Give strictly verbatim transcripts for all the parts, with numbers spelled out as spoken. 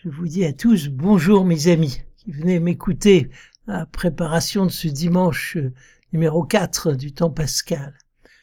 Je vous dis à tous bonjour mes amis qui venez m'écouter à la préparation de ce dimanche numéro quatre du temps pascal.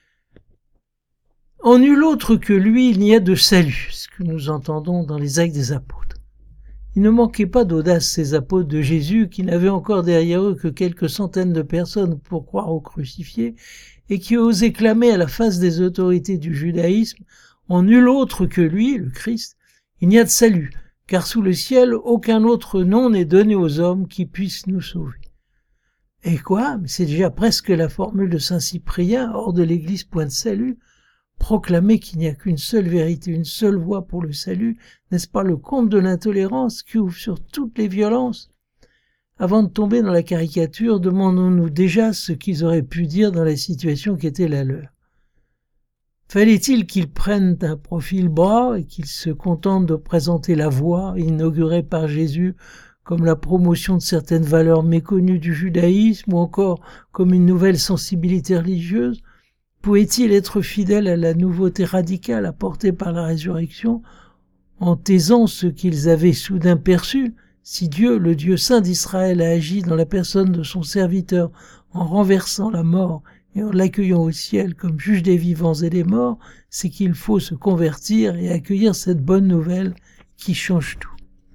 En nul autre que lui, il n'y a de salut, ce que nous entendons dans les Actes des Apôtres. Il ne manquait pas d'audace ces apôtres de Jésus qui n'avaient encore derrière eux que quelques centaines de personnes pour croire au crucifié et qui osaient clamer à la face des autorités du judaïsme, en nul autre que lui, le Christ, il n'y a de salut, car sous le ciel, aucun autre nom n'est donné aux hommes qui puissent nous sauver. Et quoi? Mais c'est déjà presque la formule de saint Cyprien, hors de l'église point de salut. Proclamer qu'il n'y a qu'une seule vérité, une seule voie pour le salut, n'est-ce pas le comble de l'intolérance qui ouvre sur toutes les violences? Avant de tomber dans la caricature, demandons-nous déjà ce qu'ils auraient pu dire dans la situation qui était la leur. Fallait-il qu'ils prennent un profil bas et qu'ils se contentent de présenter la voie inaugurée par Jésus comme la promotion de certaines valeurs méconnues du judaïsme ou encore comme une nouvelle sensibilité religieuse? Pouvaient-ils être fidèles à la nouveauté radicale apportée par la résurrection en taisant ce qu'ils avaient soudain perçu? Si Dieu, le Dieu saint d'Israël, a agi dans la personne de son serviteur en renversant la mort et en l'accueillant au ciel comme juge des vivants et des morts, c'est qu'il faut se convertir et accueillir cette bonne nouvelle qui change tout.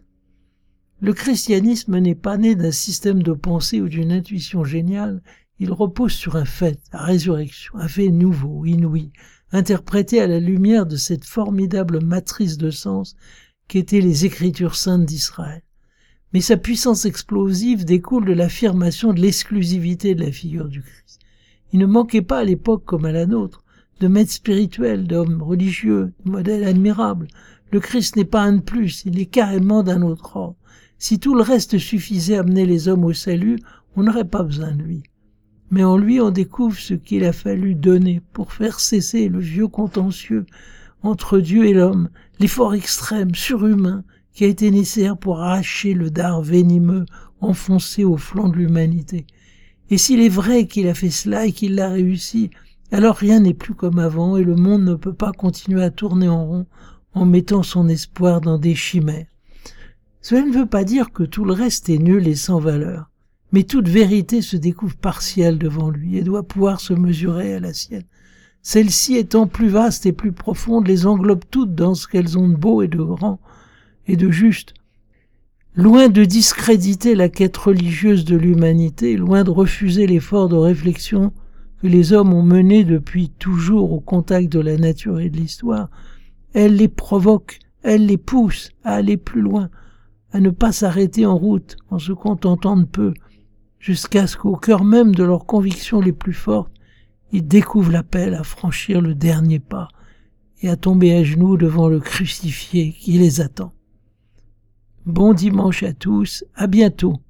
Le christianisme n'est pas né d'un système de pensée ou d'une intuition géniale, il repose sur un fait, la résurrection, un fait nouveau, inouï, interprété à la lumière de cette formidable matrice de sens qu'étaient les Écritures saintes d'Israël. Mais sa puissance explosive découle de l'affirmation de l'exclusivité de la figure du Christ. Il ne manquait pas à l'époque comme à la nôtre de maîtres spirituels, d'hommes religieux, de modèles admirables. Le Christ n'est pas un de plus, il est carrément d'un autre ordre. Si tout le reste suffisait à mener les hommes au salut, on n'aurait pas besoin de lui. Mais en lui on découvre ce qu'il a fallu donner pour faire cesser le vieux contentieux entre Dieu et l'homme, l'effort extrême, surhumain, qui a été nécessaire pour arracher le dard venimeux enfoncé au flanc de l'humanité. Et s'il est vrai qu'il a fait cela et qu'il l'a réussi, alors rien n'est plus comme avant et le monde ne peut pas continuer à tourner en rond en mettant son espoir dans des chimères. Cela ne veut pas dire que tout le reste est nul et sans valeur, mais toute vérité se découvre partielle devant lui et doit pouvoir se mesurer à la sienne. Celle-ci étant plus vaste et plus profonde, les englobe toutes dans ce qu'elles ont de beau et de grand et de juste. Loin de discréditer la quête religieuse de l'humanité, loin de refuser l'effort de réflexion que les hommes ont mené depuis toujours au contact de la nature et de l'histoire, elle les provoque, elle les pousse à aller plus loin, à ne pas s'arrêter en route en se contentant de peu, jusqu'à ce qu'au cœur même de leurs convictions les plus fortes, ils découvrent l'appel à franchir le dernier pas et à tomber à genoux devant le crucifié qui les attend. Bon dimanche à tous, à bientôt.